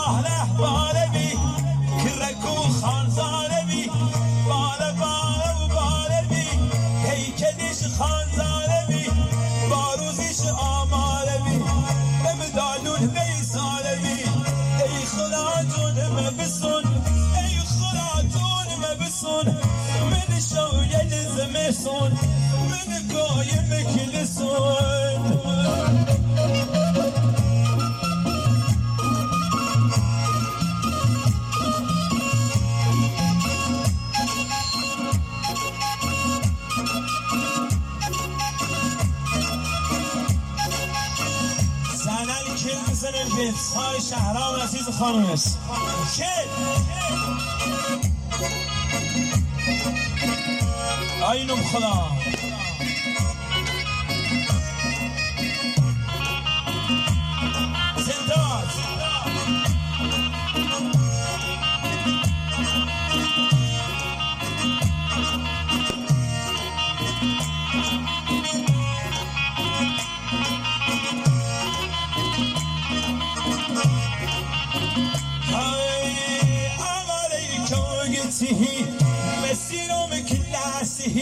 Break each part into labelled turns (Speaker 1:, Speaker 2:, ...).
Speaker 1: بهره بالبی کرکو خانزاربی بال بال و بالبی هیکلش خانزاربی باروزش آماربی بمدالون بیسالبی ای خدا جونم بسون ای خدا جونم بسون من شوید زمسون من قایم کلسون کل بزن البیت های شهرام عزیز خانومست کل آینم خدا زنداد مسيرهم كلاسه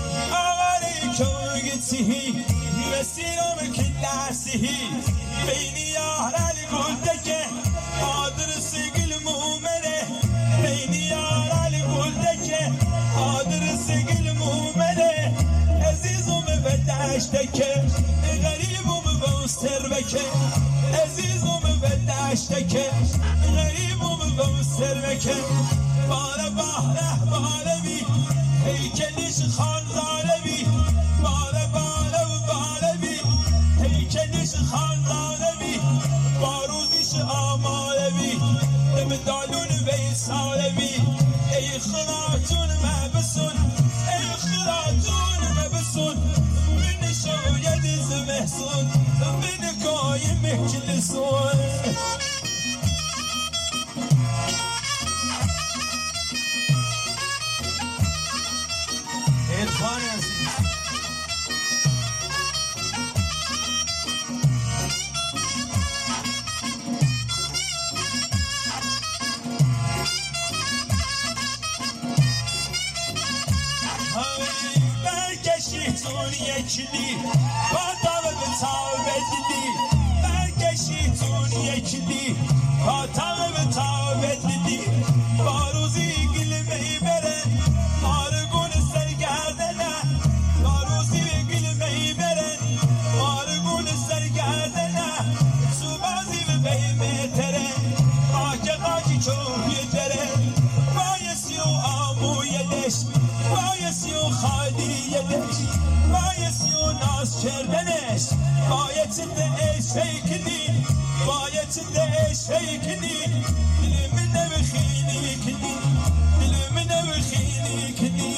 Speaker 1: عليكم مسيرهم كلاسه بيني يا هلال قلتك قادر سقل مؤمنه بيني يا هلال قلتك قادر سقل مؤمنه عزيزهم بداشتك غريبهم بوستربك عزيزهم بداشتك غريبهم بوستربك بال بهره بالبی هیکلش خانزاربی بال بال و بالبی هیکلش خانزاربی باروزش آماربی مدالون بیسالبی ای خلاتون مبسون ای خلاتون مبسون من شوید زمحسون من قایم کلسون خان عزیز برگشیتون یکلی با داو به تاو بدیدی برگشیتون یکلی با تاو به تاو بدیدی با روزی گلمهی بره آرگون سرگردنه با روزی گلمهی بره آرگون سرگردنه سوبازی به بیمتره آکقاکی چوبی جره بایسی و آموی دش بایسی و خالی دش بایسی و ناز کردنش باید ده شیکنی باید ده شیکنی دل من نبخینی کنی دل من نبخینی کنی